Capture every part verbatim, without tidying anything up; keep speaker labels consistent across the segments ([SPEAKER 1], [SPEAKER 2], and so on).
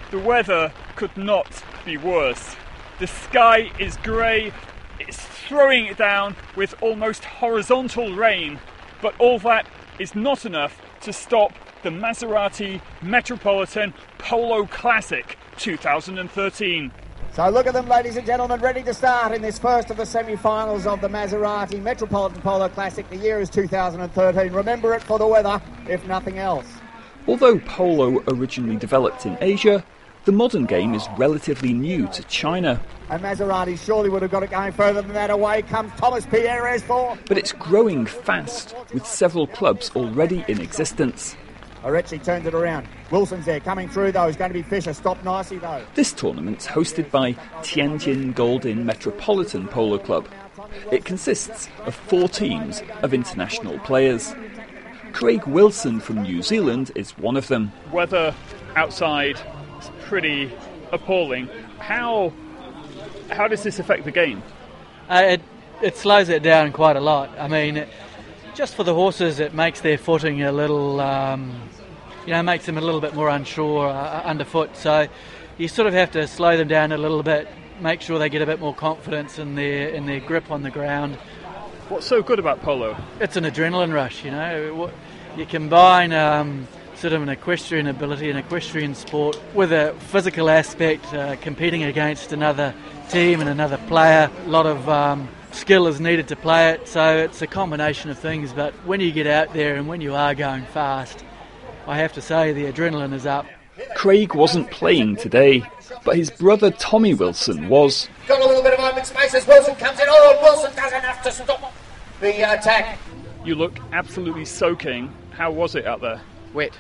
[SPEAKER 1] The weather could not be worse. The sky is grey, it's throwing it down with almost horizontal rain, but all that is not enough to stop the Maserati Metropolitan Polo Classic two thousand thirteen.
[SPEAKER 2] So look at them, ladies and gentlemen, ready to start in this first of the semi-finals of the Maserati Metropolitan Polo Classic. The year is two thousand thirteen. Remember it for the weather, if nothing else.
[SPEAKER 1] Although polo originally developed in Asia, the modern game is relatively new to China.
[SPEAKER 2] And Maserati surely would have got it going further than that. Away comes Thomas Pierres for.
[SPEAKER 1] But it's growing fast, with several clubs already in existence.
[SPEAKER 2] Orechi turns it around. Wilson's there, coming through though. It's going to be Fisher. Stopped nicely though.
[SPEAKER 1] This tournament's hosted by Tianjin Goldin Metropolitan Polo Club. It consists of four teams of international players. Craig Wilson from New Zealand is one of them. Weather outside is pretty appalling. How how does this affect the game?
[SPEAKER 3] Uh, it it slows it down quite a lot. I mean, it, just for the horses, it makes their footing a little, um, you know, makes them a little bit more unsure uh, underfoot. So you sort of have to slow them down a little bit, make sure they get a bit more confidence in their in their grip on the ground.
[SPEAKER 1] What's so good about polo?
[SPEAKER 3] It's an adrenaline rush, you know. You combine um, sort of an equestrian ability, an equestrian sport, with a physical aspect, uh, competing against another team and another player. A lot of um, skill is needed to play it, so it's a combination of things. But when you get out there and when you are going fast, I have to say the adrenaline is up.
[SPEAKER 1] Craig wasn't playing today, but his brother Tommy Wilson was.
[SPEAKER 2] Got a little bit of open space as Wilson comes in. Oh, Wilson does enough to stop the uh, attack.
[SPEAKER 1] You look absolutely soaking. How was it out there?
[SPEAKER 4] Wet.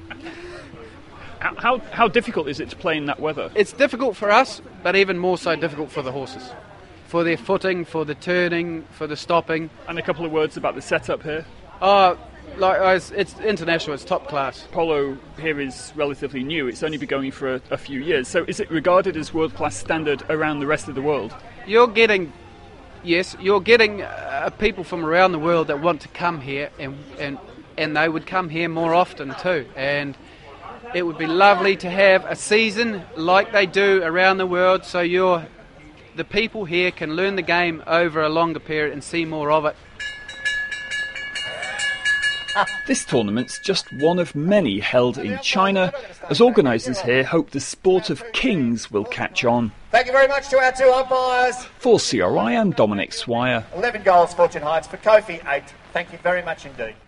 [SPEAKER 1] How, how how difficult is it to play in that weather?
[SPEAKER 4] It's difficult for us, but even more so difficult for the horses. For their footing, for the turning, for the stopping.
[SPEAKER 1] And a couple of words about the setup here.
[SPEAKER 4] Oh, like I was, it's international, it's top class.
[SPEAKER 1] Polo here is relatively new. It's only been going for a, a few years. So is it regarded as world-class standard around the rest of the world?
[SPEAKER 4] You're getting, yes, you're getting uh, people from around the world that want to come here, and, and, and they would come here more often too. And it would be lovely to have a season like they do around the world, so you're, the people here can learn the game over a longer period and see more of it.
[SPEAKER 1] This tournament's just one of many held in China, as organisers here hope the sport of kings will catch on.
[SPEAKER 2] Thank you very much to our two umpires.
[SPEAKER 1] For C R I, I'm Dominic Swire.
[SPEAKER 2] eleven goals, Fortune Heights. For Kofi, eight. Thank you very much indeed.